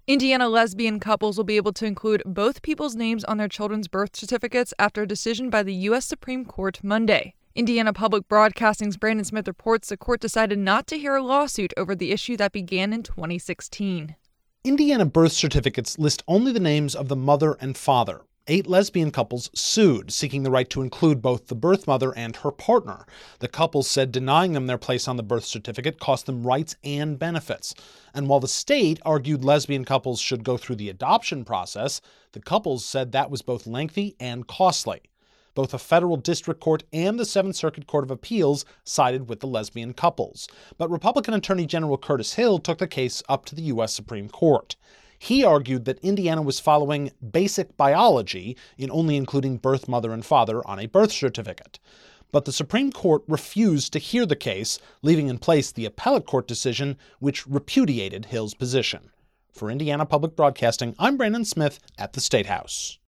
Indiana lesbian couples will be able to include both people's names on their children's birth certificates after a decision by the U.S. Supreme Court Monday. Indiana Public Broadcasting's Brandon Smith reports the court decided not to hear a lawsuit over the issue that began in 2016. Indiana birth certificates list only the names of the mother and father. 8 lesbian couples sued, seeking the right to include both the birth mother and her partner. The couples said denying them their place on the birth certificate cost them rights and benefits. And while the state argued lesbian couples should go through the adoption process, the couples said that was both lengthy and costly. Both a federal district court and the Seventh Circuit Court of Appeals sided with the lesbian couples. But Republican Attorney General Curtis Hill took the case up to the U.S. Supreme Court. He argued that Indiana was following basic biology in only including birth mother and father on a birth certificate. But the Supreme Court refused to hear the case, leaving in place the appellate court decision which repudiated Hill's position. For Indiana Public Broadcasting, I'm Brandon Smith at the State House.